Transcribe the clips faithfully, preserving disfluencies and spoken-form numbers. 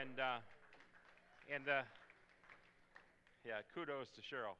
And uh, and uh, yeah, kudos to Cheryl.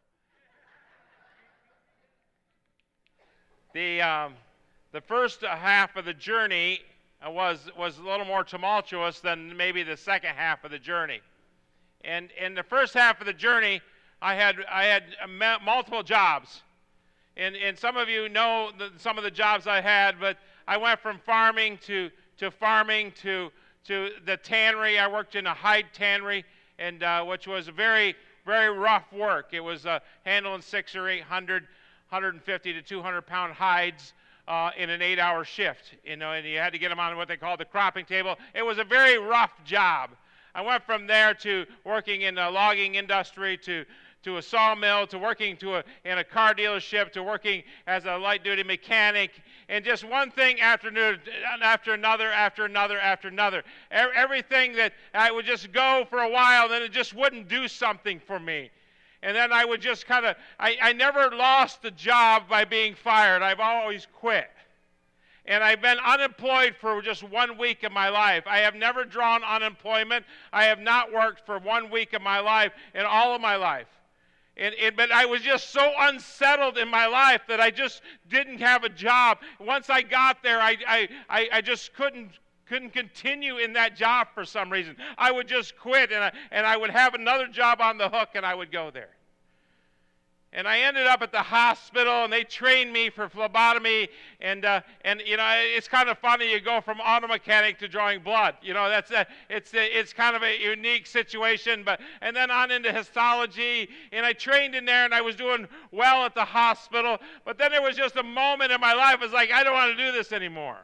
The um, the first half of the journey was was a little more tumultuous than maybe the second half of the journey. And in the first half of the journey, I had I had multiple jobs, and and some of you know the, some of the jobs I had, but I went from farming to to farming to to the tannery. I worked in a hide tannery, and uh, which was very very rough work. It was uh, handling six or eight hundred, one hundred fifty to two hundred pound hides uh, in an eight-hour shift. You know, and you had to get them on what they called the cropping table. It was a very rough job. I went from there to working in the logging industry, to to a sawmill, to working to a, in a car dealership, to working as a light-duty mechanic, and just one thing after, after another, after another, after another. Everything that I would just go for a while, then it just wouldn't do something for me. And then I would just kind of, I, I never lost the job by being fired. I've always quit. And I've been unemployed for just one week of my life. I have never drawn unemployment. I have not worked for one week of my life in all of my life. And, and, but I was just so unsettled in my life that I just didn't have a job. Once I got there, I, I, I, I just couldn't couldn't continue in that job for some reason. I would just quit, and I, and I would have another job on the hook, and I would go there. And I ended up at the hospital, and they trained me for phlebotomy. And uh, and you know, it's kind of funny. You go from auto mechanic to drawing blood. You know, that's a, it's a, it's kind of a unique situation. But and then on into histology, and I trained in there, and I was doing well at the hospital. But then there was just a moment in my life. It was like, I don't want to do this anymore.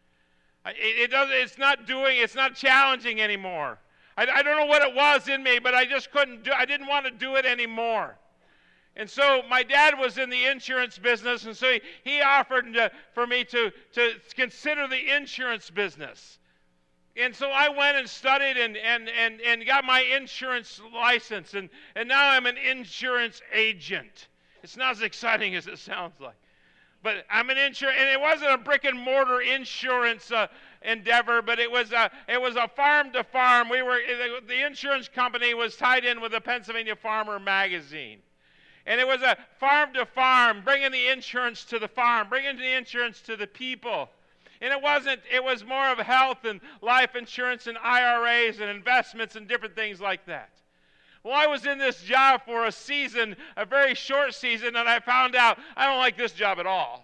It, it doesn't. It's not doing. It's not challenging anymore. I, I don't know what it was in me, but I just couldn't do. I didn't want to do it anymore. And so my dad was in the insurance business, and so he, he offered to, for me to, to consider the insurance business. And so I went and studied and, and, and, and got my insurance license, and, and now I'm an insurance agent. It's not as exciting as it sounds like. But I'm an insurance, and it wasn't a brick and mortar insurance uh, endeavor, but it was a, it was a farm to farm. We were, the, the insurance company was tied in with the Pennsylvania Farmer magazine. And it was a farm to farm, bringing the insurance to the farm, bringing the insurance to the people. And it wasn't, it was more of health and life insurance and I R As and investments and different things like that. Well, I was in this job for a season, a very short season, and I found out I don't like this job at all.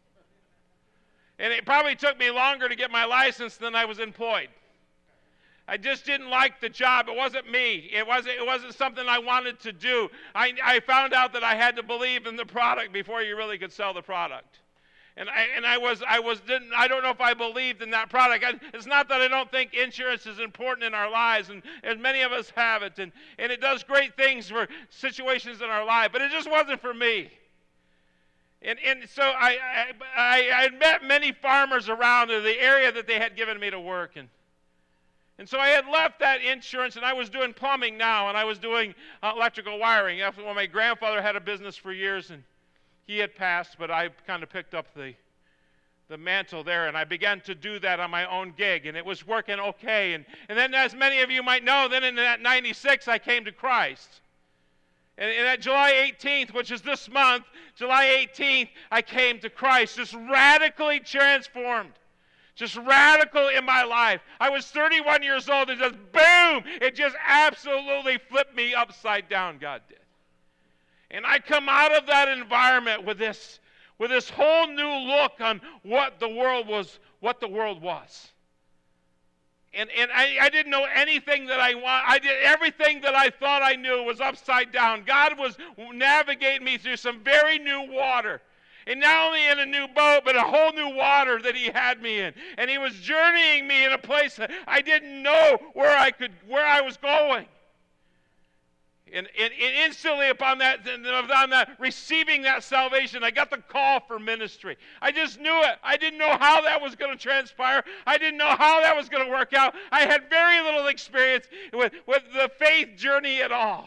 And it probably took me longer to get my license than I was employed. I just didn't like the job. It wasn't me. It wasn't, it wasn't something I wanted to do. I, I found out that I had to believe in the product before you really could sell the product. And I, and I was, I was, didn't, I don't know if I believed in that product. I, it's not that I don't think insurance is important in our lives, and, and many of us have it, and, and it does great things for situations in our life, but it just wasn't for me. And, and so I, I, I, I had met many farmers around in the area that they had given me to work, and And so I had left that insurance, and I was doing plumbing now, and I was doing uh, electrical wiring. After when my grandfather had a business for years, and he had passed, but I kind of picked up the the mantle there, and I began to do that on my own gig, and it was working okay. And, and then, as many of you might know, then in that ninety-six, I came to Christ. And, and that July eighteenth, which is this month, July eighteenth, I came to Christ, just radically transformed. Just radical in my life. I was thirty-one years old, and just boom, it just absolutely flipped me upside down, God did. And I come out of that environment with this, with this whole new look on what the world was, what the world was. And, and I, I didn't know anything that I want. I did everything that I thought I knew was upside down. God was navigating me through some very new water. And not only in a new boat, but a whole new water that he had me in. And he was journeying me in a place that I didn't know where I could, where I was going. And, and, and instantly upon that, upon that, receiving that salvation, I got the call for ministry. I just knew it. I didn't know how that was going to transpire. I didn't know how that was going to work out. I had very little experience with, with the faith journey at all.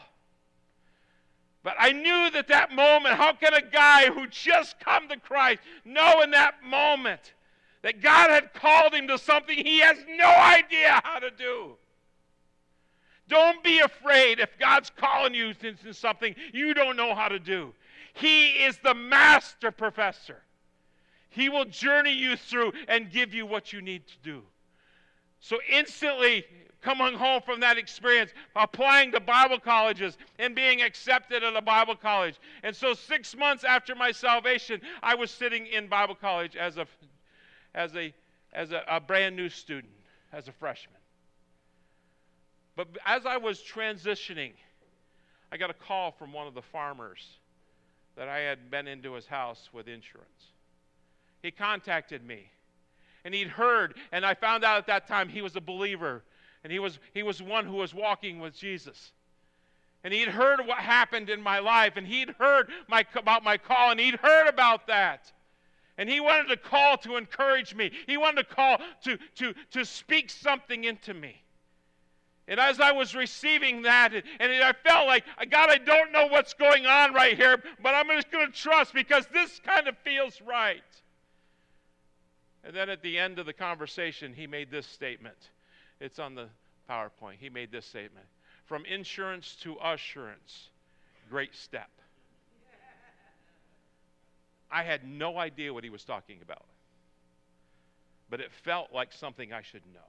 But I knew that that moment, how can a guy who just come to Christ know in that moment that God had called him to something he has no idea how to do? Don't be afraid if God's calling you into something you don't know how to do. He is the master professor. He will journey you through and give you what you need to do. So instantly, coming home from that experience, applying to Bible colleges and being accepted at a Bible college. And so six months after my salvation, I was sitting in Bible college as a, as a, as a, a brand new student, as a freshman. But as I was transitioning, I got a call from one of the farmers that I had been into his house with insurance. He contacted me, and he'd heard, and I found out at that time he was a believer, and he was he was one who was walking with Jesus. And he'd heard what happened in my life, and he'd heard my, about my call, and he'd heard about that. And he wanted to call to encourage me. He wanted to call to, to, to speak something into me. And as I was receiving that, and, and I felt like, God, I don't know what's going on right here, but I'm just going to trust because this kind of feels right. And then at the end of the conversation, he made this statement. It's on the PowerPoint. He made this statement. From insurance to assurance, great step. I had no idea what he was talking about. But it felt like something I should know.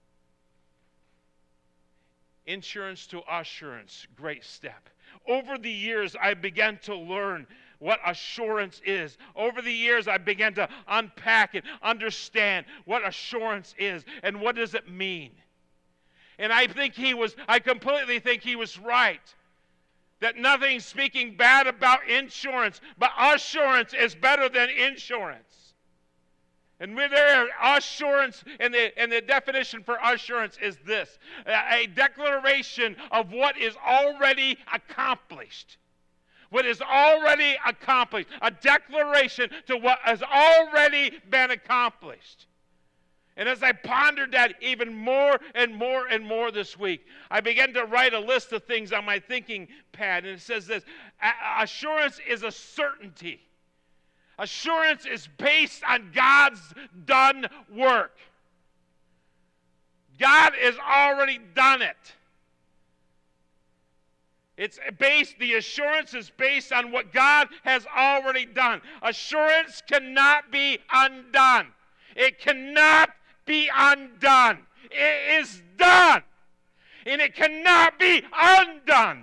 Insurance to assurance, great step. Over the years, I began to learn what assurance is. Over the years, I began to unpack and understand what assurance is and what does it mean. And I think he was, I completely think he was right. That nothing's speaking bad about insurance, but assurance is better than insurance. And with their assurance, and the, and the definition for assurance is this, a declaration of what is already accomplished. What is already accomplished. A declaration to what has already been accomplished. And as I pondered that even more and more and more this week, I began to write a list of things on my thinking pad. And it says this, assurance is a certainty. Assurance is based on God's done work. God has already done it. It's based, the assurance is based on what God has already done. Assurance cannot be undone. It cannot be undone. It is done. And it cannot be undone.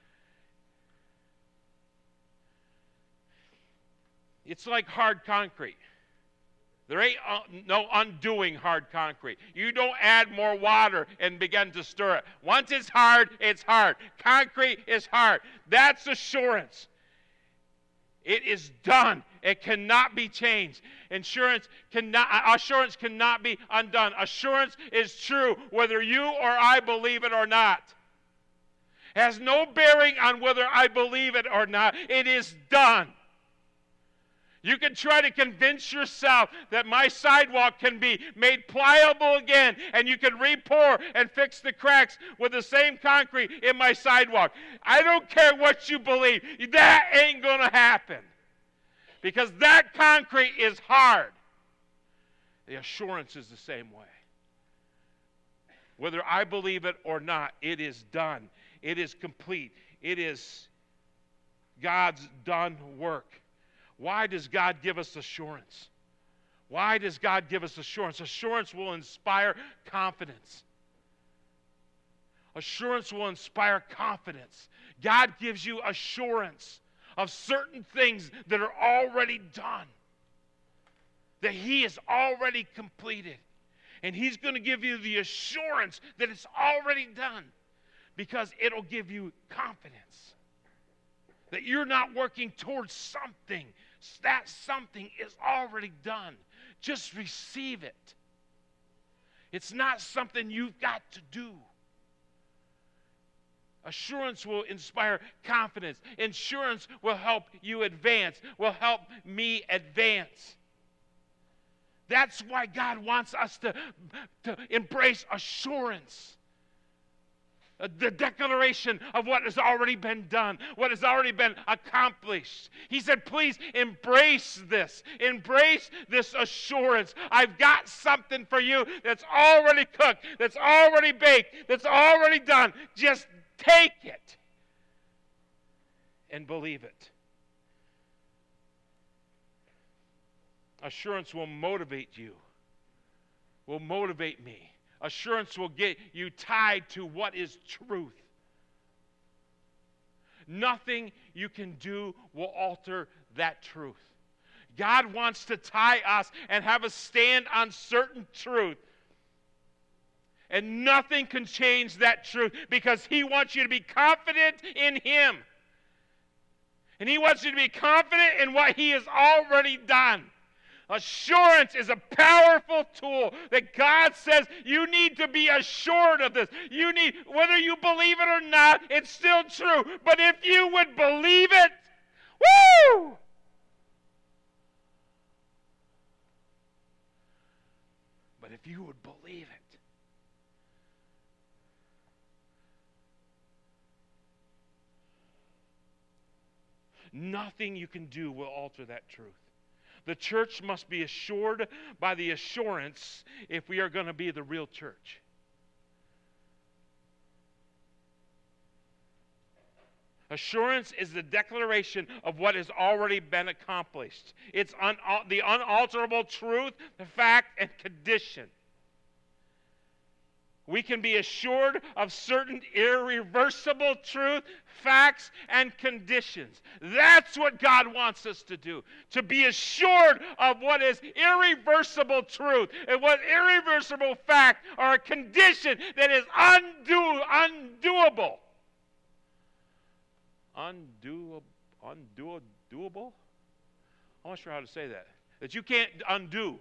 It's like hard concrete. There ain't uh, no undoing hard concrete. You don't add more water and begin to stir it. Once it's hard, it's hard. Concrete is hard. That's assurance. It is done. It cannot be changed. Insurance cannot, assurance cannot be undone. Assurance is true whether you or I believe it or not. It has no bearing on whether I believe it or not. It is done. You can try to convince yourself that my sidewalk can be made pliable again, and you can re-pour and fix the cracks with the same concrete in my sidewalk. I don't care what you believe. That ain't going to happen. Because that concrete is hard. The assurance is the same way. Whether I believe it or not, it is done. It is complete. It is God's done work. Why does God give us assurance? Why does God give us assurance? Assurance will inspire confidence. Assurance will inspire confidence. God gives you assurance of certain things that are already done, that He has already completed. And He's going to give you the assurance that it's already done because it'll give you confidence that you're not working towards something. That something is already done. Just receive it. It's not something you've got to do. Assurance will inspire confidence. Insurance will help you advance, will help me advance. That's why God wants us to, to embrace assurance. The declaration of what has already been done, what has already been accomplished. He said, please embrace this. Embrace this assurance. I've got something for you that's already cooked, that's already baked, that's already done. Just take it and believe it. Assurance will motivate you, will motivate me. Assurance will get you tied to what is truth. Nothing you can do will alter that truth. God wants to tie us and have us stand on certain truth. And nothing can change that truth because He wants you to be confident in Him. And He wants you to be confident in what He has already done. Assurance is a powerful tool that God says you need to be assured of this. You need, whether you believe it or not, it's still true. But if you would believe it, woo! But if you would believe it, nothing you can do will alter that truth. The church must be assured by the assurance if we are going to be the real church. Assurance is the declaration of what has already been accomplished. It's un- the unalterable truth, the fact, and condition. We can be assured of certain irreversible truth, facts, and conditions. That's what God wants us to do. To be assured of what is irreversible truth and what irreversible fact or a condition that is undo, undoable. Undo, undo, doable? I'm not sure how to say that. That you can't undo.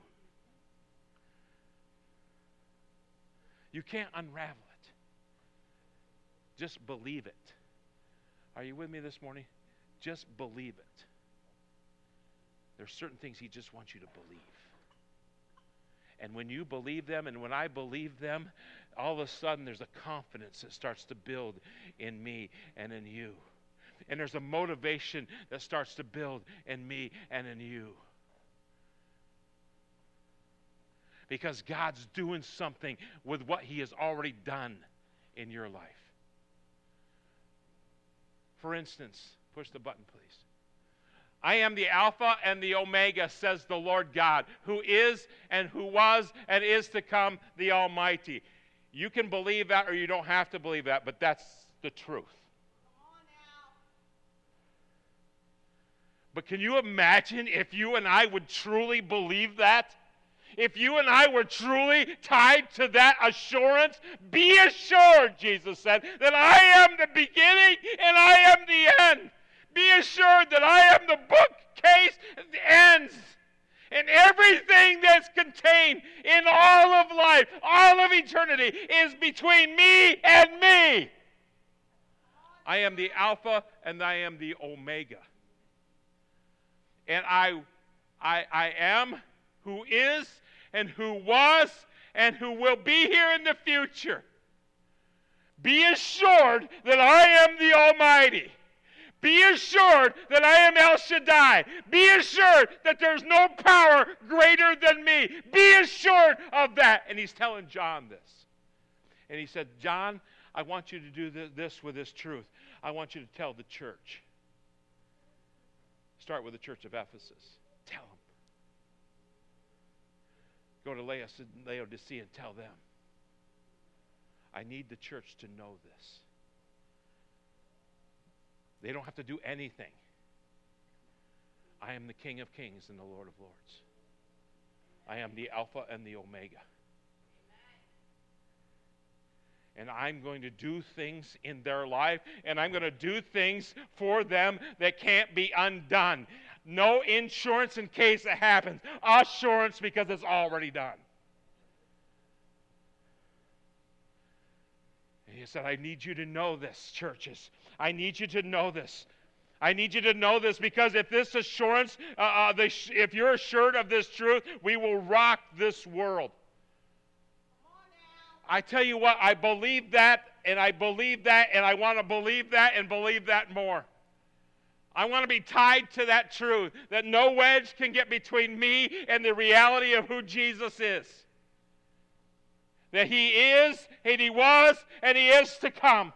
You can't unravel it. Just believe it. Are you with me this morning? Just believe it. There's certain things He just wants you to believe. And when you believe them, and when I believe them, all of a sudden there's a confidence that starts to build in me and in you. And there's a motivation that starts to build in me and in you. Because God's doing something with what He has already done in your life. For instance, push the button, please. I am the Alpha and the Omega, says the Lord God, who is and who was and is to come, the Almighty. You can believe that or you don't have to believe that, but that's the truth. But can you imagine if you and I would truly believe that? If you and I were truly tied to that assurance, be assured, Jesus said, that I am the beginning and I am the end. Be assured that I am the bookcase that ends. And everything that's contained in all of life, all of eternity, is between me and me. I am the Alpha and I am the Omega. And I, I, I am who is and who was and who will be here in the future. Be assured that I am the Almighty. Be assured that I am El Shaddai. Be assured that there's no power greater than me. Be assured of that. And He's telling John this. And He said, John, I want you to do this with this truth. I want you to tell the church. Start with the church of Ephesus. Tell them. Go to Laodicea and tell them. I need the church to know this. They don't have to do anything. I am the King of Kings and the Lord of Lords. I am the Alpha and the Omega. And I'm going to do things in their life, and I'm going to do things for them that can't be undone. No insurance in case it happens. Assurance because it's already done. And He said, I need you to know this, churches. I need you to know this. I need you to know this because if this assurance, uh, uh, the, if you're assured of this truth, we will rock this world. I tell you what, I believe that, and I believe that, and I want to believe that and believe that more. I want to be tied to that truth, that no wedge can get between me and the reality of who Jesus is. That he is, and he was, and he is to come.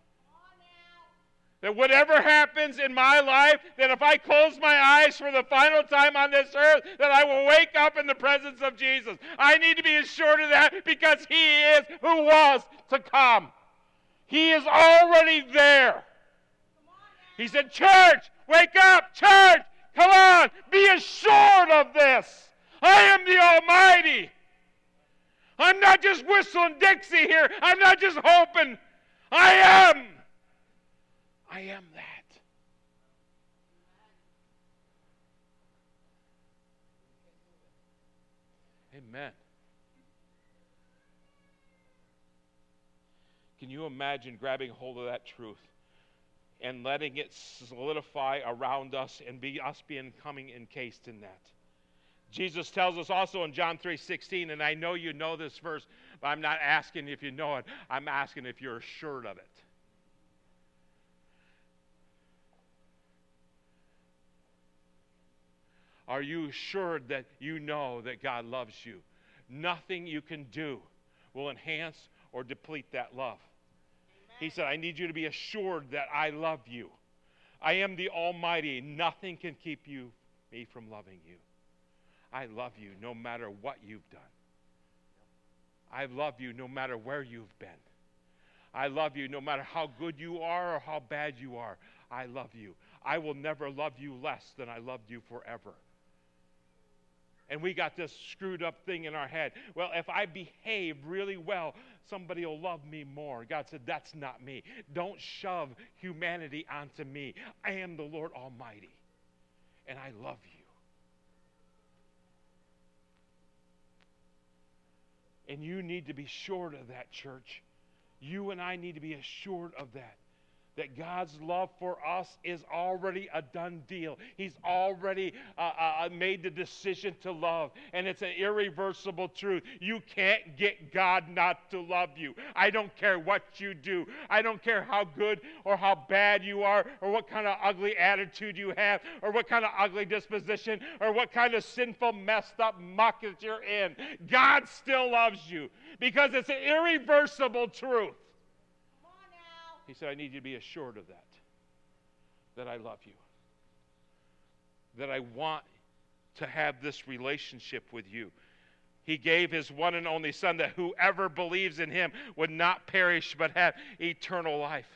That whatever happens in my life, that if I close my eyes for the final time on this earth, that I will wake up in the presence of Jesus. I need to be assured of that because he is who was to come. He is already there. He said, church, wake up, church, come on, be assured of this. I am the Almighty. I'm not just whistling Dixie here. I'm not just hoping. I am. I am that. Amen. Can you imagine grabbing hold of that truth and letting it solidify around us and be us being coming encased in that? Jesus tells us also in John three sixteen, and I know you know this verse, but I'm not asking if you know it. I'm asking if you're assured of it. Are you assured that you know that God loves you? Nothing you can do will enhance or deplete that love. Amen. He said, I need you to be assured that I love you. I am the Almighty. Nothing can keep you, me from loving you. I love you no matter what you've done. I love you no matter where you've been. I love you no matter how good you are or how bad you are. I love you. I will never love you less than I loved you forever. And we got this screwed up thing in our head. Well, if I behave really well, somebody will love me more. God said, that's not me. Don't shove humanity onto me. I am the Lord Almighty, and I love you. And you need to be assured of that, church. You and I need to be assured of that. That God's love for us is already a done deal. He's already uh, uh, made the decision to love. And it's an irreversible truth. You can't get God not to love you. I don't care what you do. I don't care how good or how bad you are, or what kind of ugly attitude you have, or what kind of ugly disposition, or what kind of sinful, messed up muck that you're in. God still loves you because it's an irreversible truth. He said, I need you to be assured of that, that I love you, that I want to have this relationship with you. He gave his one and only Son that whoever believes in him would not perish but have eternal life.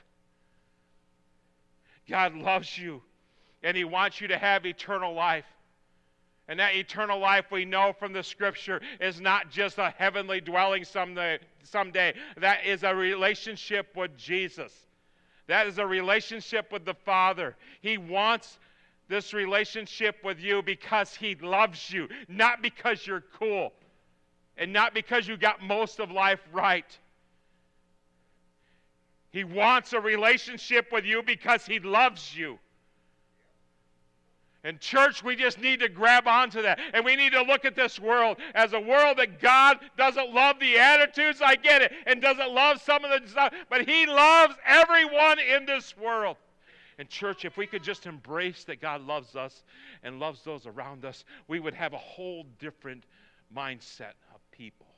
God loves you, and he wants you to have eternal life. And that eternal life, we know from the Scripture, is not just a heavenly dwelling someday. someday. That is a relationship with Jesus. That is a relationship with the Father. He wants this relationship with you because he loves you, not because you're cool, and not because you got most of life right. He wants a relationship with you because he loves you. And church, we just need to grab onto that. And we need to look at this world as a world that God doesn't love the attitudes, I get it, and doesn't love some of the stuff, but he loves everyone in this world. And church, if we could just embrace that God loves us and loves those around us, we would have a whole different mindset of people.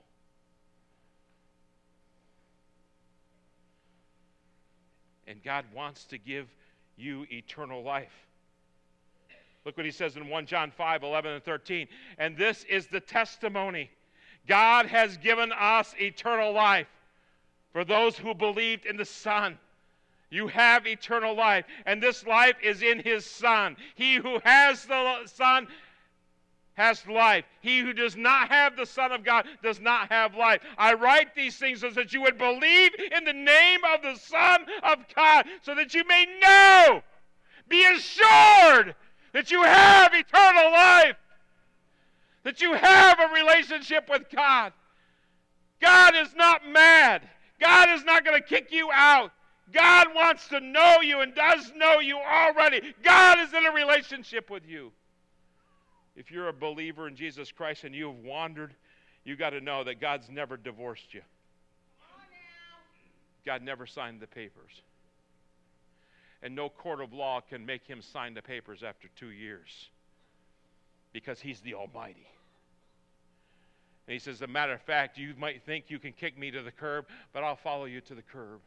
And God wants to give you eternal life. Look what he says in First John five, eleven and thirteen. And this is the testimony. God has given us eternal life for those who believed in the Son. You have eternal life, and this life is in his Son. He who has the Son has life. He who does not have the Son of God does not have life. I write these things so that you would believe in the name of the Son of God, so that you may know, be assured that you have eternal life, that you have a relationship with God. God is not mad. God is not going to kick you out. God wants to know you and does know you already. God is in a relationship with you. If you're a believer in Jesus Christ and you have wandered, you got to know that God's never divorced you. God never signed the papers. And no court of law can make him sign the papers after two years because he's the Almighty. And he says, as a matter of fact, you might think you can kick me to the curb, but I'll follow you to the curb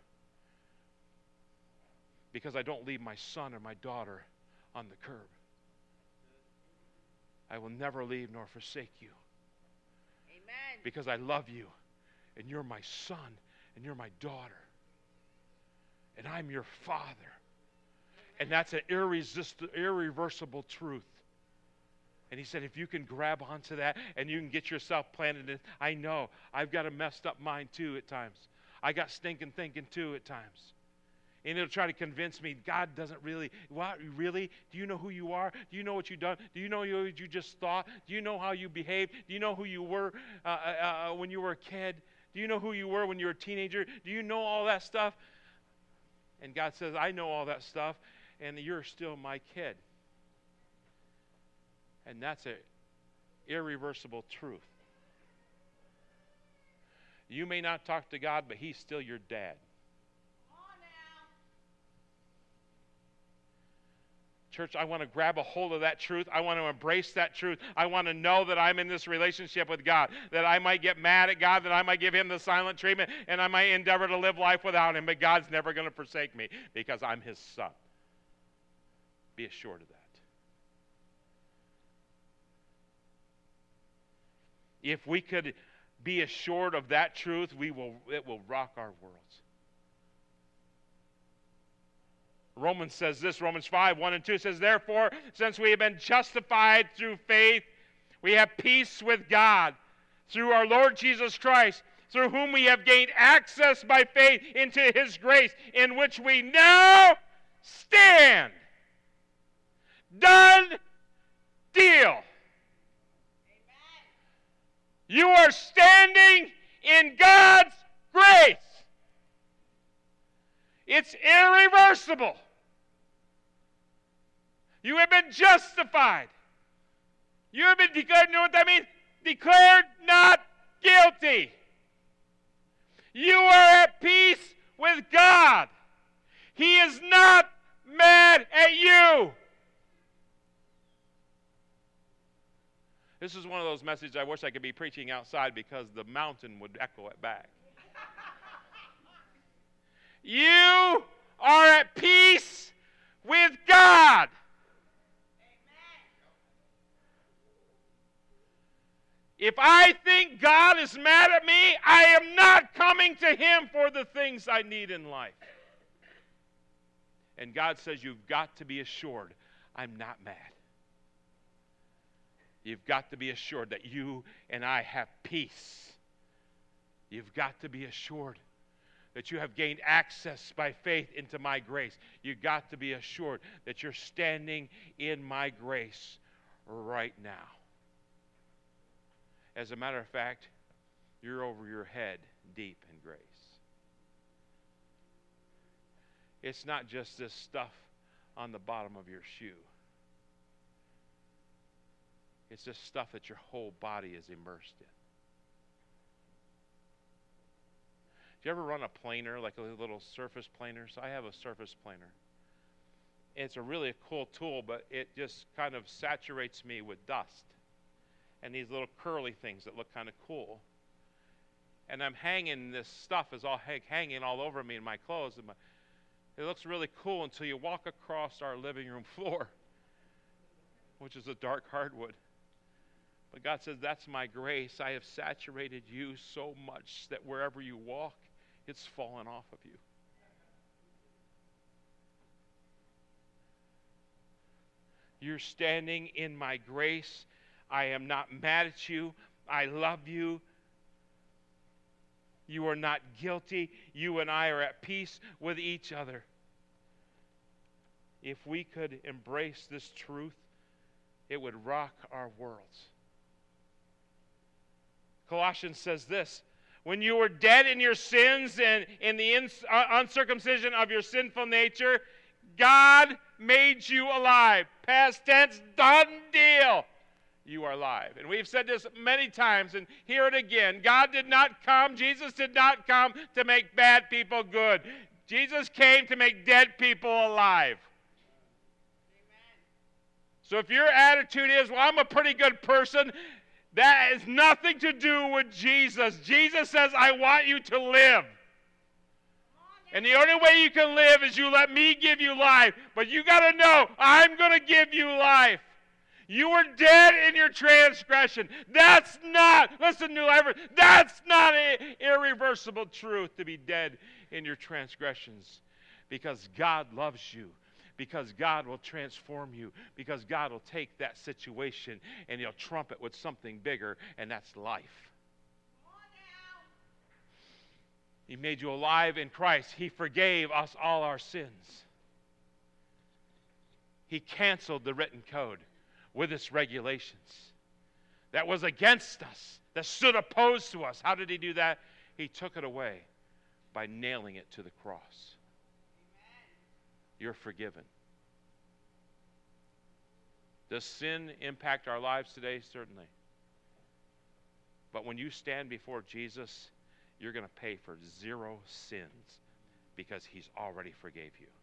because I don't leave my son or my daughter on the curb. I will never leave nor forsake you. Amen. Because I love you, and you're my son, and you're my daughter, and I'm your father. And that's an irresistible, irreversible truth. And he said, if you can grab onto that and you can get yourself planted in, I know, I've got a messed up mind too at times. I got stinking thinking too at times. And it'll try to convince me God doesn't really, what, really? Do you know who you are? Do you know what you've done? Do you know what you just thought? Do you know how you behaved? Do you know who you were uh, uh, when you were a kid? Do you know who you were when you were a teenager? Do you know all that stuff? And God says, I know all that stuff, and you're still my kid. And that's an irreversible truth. You may not talk to God, but he's still your dad. Church, I want to grab a hold of that truth. I want to embrace that truth. I want to know that I'm in this relationship with God, that I might get mad at God, that I might give him the silent treatment, and I might endeavor to live life without him, but God's never going to forsake me because I'm his son. Be assured of that. If we could be assured of that truth, we will, it will rock our worlds. Romans says this, Romans five, one and two says, therefore, since we have been justified through faith, we have peace with God through our Lord Jesus Christ, through whom we have gained access by faith into his grace, in which we now stand. Done deal. Amen. You are standing in God's grace. It's irreversible. You have been justified. You have been declared, you know what that means? Declared not guilty. You are at peace with God. He is not mad at you. This is one of those messages I wish I could be preaching outside because the mountain would echo it back. You are at peace with God. If I think God is mad at me, I am not coming to him for the things I need in life. And God says, you've got to be assured, I'm not mad. You've got to be assured that you and I have peace. You've got to be assured that you have gained access by faith into my grace. You've got to be assured that you're standing in my grace right now. As a matter of fact, you're over your head deep in grace. It's not just this stuff on the bottom of your shoe. It's just stuff that your whole body is immersed in. Do you ever run a planer, like a little surface planer? So I have a surface planer. It's a really cool tool, but it just kind of saturates me with dust. And these little curly things that look kind of cool. And I'm hanging, this stuff is all hanging all over me in my clothes. And my, it looks really cool until you walk across our living room floor, which is a dark hardwood. But God says, that's my grace. I have saturated you so much that wherever you walk, it's fallen off of you. You're standing in my grace. I am not mad at you. I love you. You are not guilty. You and I are at peace with each other. If we could embrace this truth, it would rock our worlds. Colossians says this, when you were dead in your sins and in the ins- uh, uncircumcision of your sinful nature, God made you alive. Past tense, done deal. you are alive. And we've said this many times, and hear it again. God did not come, Jesus did not come to make bad people good. Jesus came to make dead people alive. So if your attitude is, well, I'm a pretty good person, that has nothing to do with Jesus. Jesus says, I want you to live. And the only way you can live is you let me give you life. But you got to know, I'm going to give you life. You were dead in your transgression. That's not, listen, New Life, that's not an irreversible truth to be dead in your transgressions. Because God loves you. Because God will transform you. Because God will take that situation and He'll trump it with something bigger, and that's life. He made you alive in Christ. He forgave us all our sins. He canceled the written code with its regulations that was against us, that stood opposed to us. How did He do that? He took it away by nailing it to the cross. You're forgiven. Does sin impact our lives today? Certainly. But when you stand before Jesus, you're going to pay for zero sins because He's already forgave you.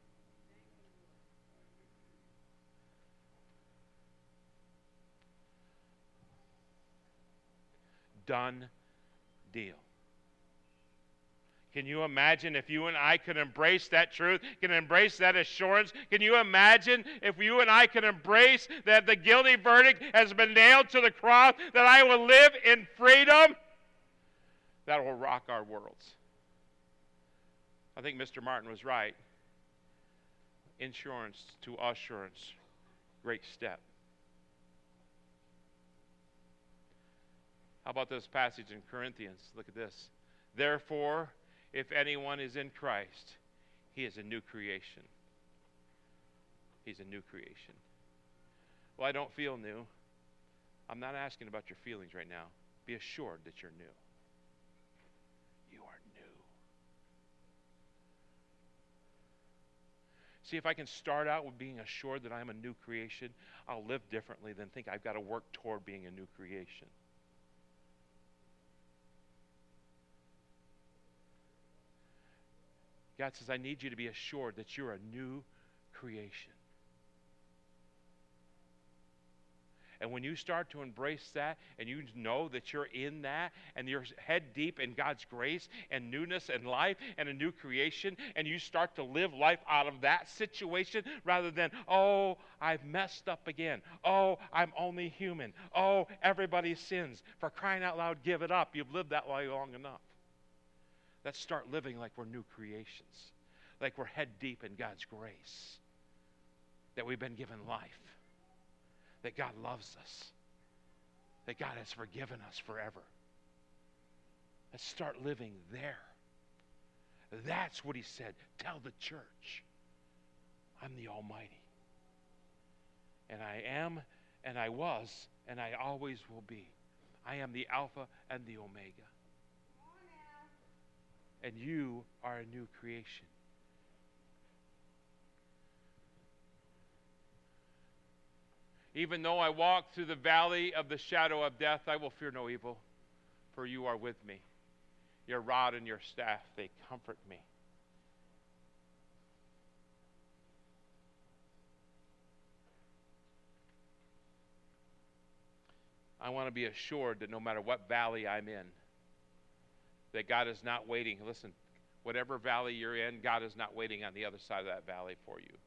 Done deal. Can you imagine if you and I could embrace that truth, can embrace that assurance? Can you imagine if you and I could embrace that the guilty verdict has been nailed to the cross, that I will live in freedom? That will rock our worlds. I think Mister Martin was right. Insurance to assurance. Great step. How about this passage in Corinthians? Look at this. Therefore, if anyone is in Christ, he is a new creation. He's a new creation. Well, I don't feel new. I'm not asking about your feelings right now. Be assured that you're new. You are new. See, if I can start out with being assured that I'm a new creation, I'll live differently than think I've got to work toward being a new creation. God says, I need you to be assured that you're a new creation. And when you start to embrace that, and you know that you're in that, and you're head deep in God's grace and newness and life and a new creation, and you start to live life out of that situation rather than, oh, I've messed up again. Oh, I'm only human. Oh, everybody sins. For crying out loud, give it up. You've lived that way long enough. Let's start living like we're new creations, like we're head deep in God's grace, that we've been given life, that God loves us, that God has forgiven us forever. Let's start living there. That's what He said. Tell the church, I'm the Almighty. And I am, and I was, and I always will be. I am the Alpha and the Omega. And you are a new creation. Even though I walk through the valley of the shadow of death, I will fear no evil, for you are with me. Your rod and your staff, they comfort me. I want to be assured that no matter what valley I'm in, that God is not waiting. Listen, whatever valley you're in, God is not waiting on the other side of that valley for you.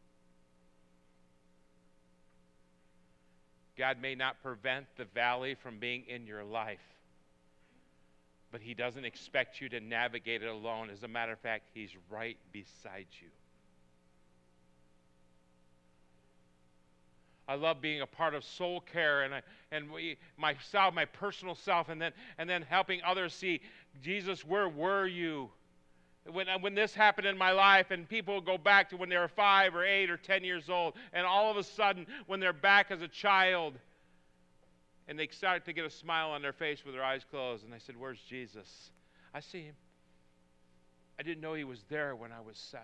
God may not prevent the valley from being in your life, but He doesn't expect you to navigate it alone. As a matter of fact, He's right beside you. I love being a part of soul care and I, and we, myself, my personal self, and then and then helping others see, Jesus, where were you when when this happened in my life? And people go back to when they were five or eight or ten years old, and all of a sudden, when they're back as a child, and they start to get a smile on their face with their eyes closed, and I said, "Where's Jesus?" I see Him. I didn't know He was there when I was seven.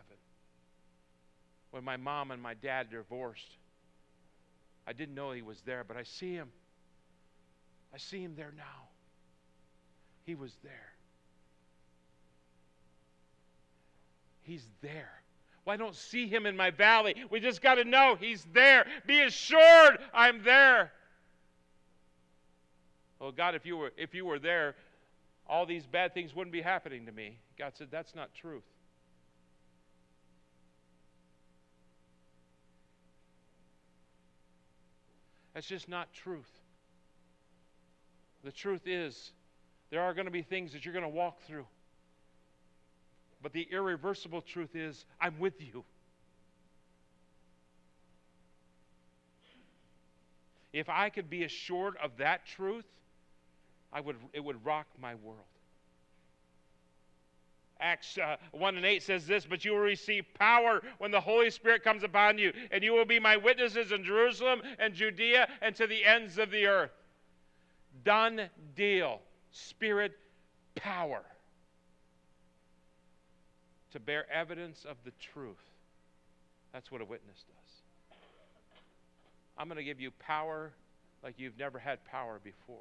When my mom and my dad divorced, I didn't know He was there, but I see Him. I see him there now. He was there. He's there. Well, I don't see him in my valley. We just got to know he's there. Be assured I'm there. Well, God, if you were if you were there, all these bad things wouldn't be happening to me. God said, that's not truth. That's just not truth. The truth is, there are going to be things that you're going to walk through. But the irreversible truth is, I'm with you. If I could be assured of that truth, I would, it would rock my world. Acts uh, one and eight says this, but you will receive power when the Holy Spirit comes upon you, and you will be my witnesses in Jerusalem and Judea and to the ends of the earth. Done deal. Spirit power. To bear evidence of the truth. That's what a witness does. I'm going to give you power like you've never had power before.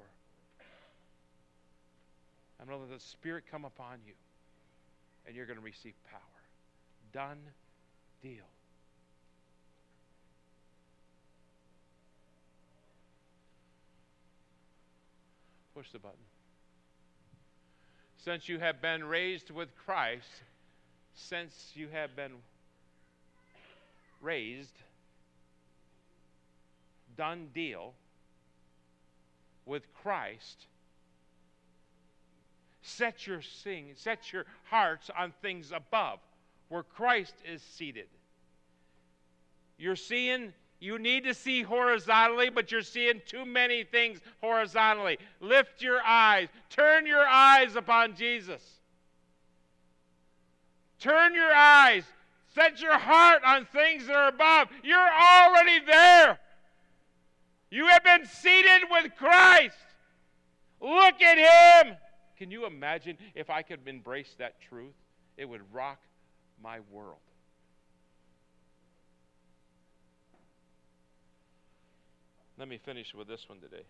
I'm going to let the Spirit come upon you, and you're going to receive power. Done deal. Push the button. Since you have been raised with Christ, since you have been raised, done deal with Christ, set your sing, set your hearts on things above, where Christ is seated. You're seeing, you need to see horizontally, but you're seeing too many things horizontally. Lift your eyes, turn your eyes upon Jesus. Turn your eyes, set your heart on things that are above. You're already there. You have been seated with Christ. Look at him. Can you imagine if I could embrace that truth? It would rock my world. Let me finish with this one today.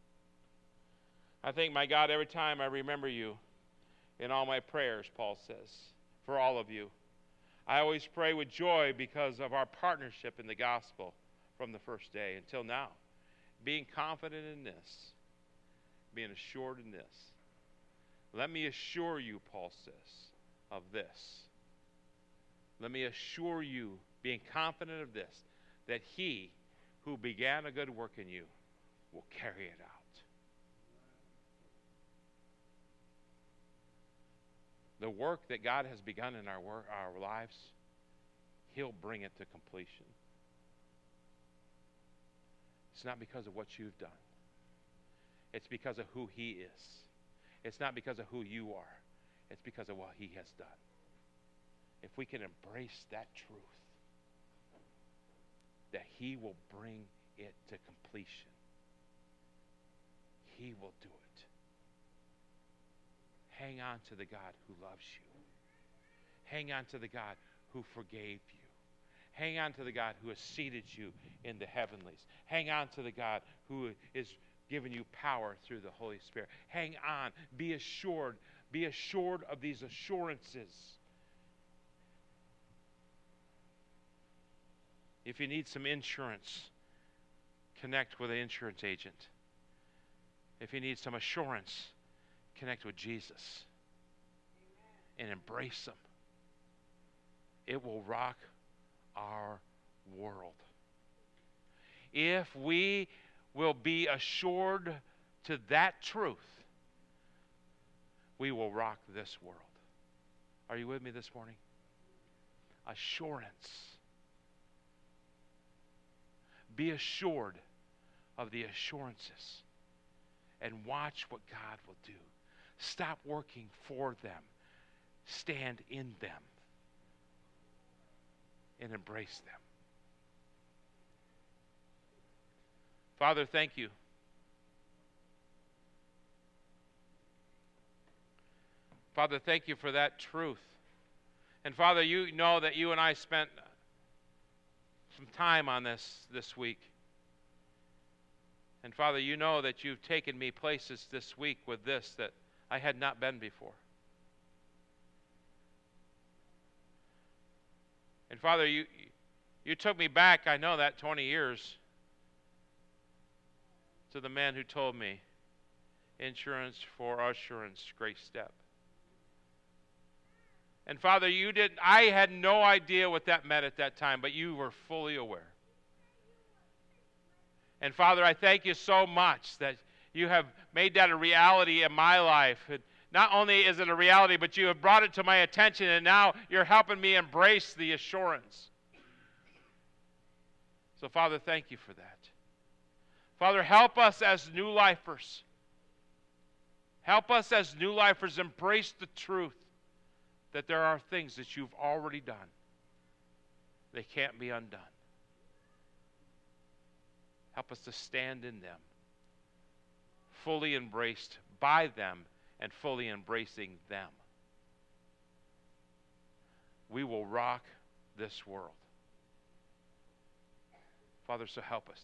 I thank my God every time I remember you in all my prayers, Paul says, for all of you. I always pray with joy because of our partnership in the gospel from the first day until now. Being confident in this, being assured in this. Let me assure you, Paul says, of this. Let me assure you, being confident of this, that he who began a good work in you will carry it out. The work that God has begun in our work, our lives, he'll bring it to completion. It's not because of what you've done. It's because of who he is. It's not because of who you are. It's because of what he has done. If we can embrace that truth, that he will bring it to completion, he will do it. Hang on to the God who loves you. Hang on to the God who forgave you. Hang on to the God who has seated you in the heavenlies. Hang on to the God who is giving you power through the Holy Spirit. Hang on. Be assured. Be assured of these assurances. If you need some insurance, connect with an insurance agent. If you need some assurance, connect with Jesus and embrace him. It will rock our world. If we will be assured to that truth, we will rock this world. Are you with me this morning? Assurance. Be assured of the assurances and watch what God will do. Stop working for them. Stand in them and embrace them. Father, thank you. Father, thank you for that truth. And Father, you know that you and I spent some time on this this week. And Father, you know that you've taken me places this week with this that I had not been before. And Father, you you took me back, I know that, twenty years to the man who told me, insurance for assurance, great step. And Father, you did I had no idea what that meant at that time, but you were fully aware. And Father, I thank you so much that you have made that a reality in my life. And not only is it a reality, but you have brought it to my attention, and now you're helping me embrace the assurance. So, Father, thank you for that. Father, help us as new lifers. Help us as new lifers embrace the truth that there are things that you've already done. They can't be undone. Help us to stand in them, fully embraced by them and fully embracing them. We will rock this world. Father, so help us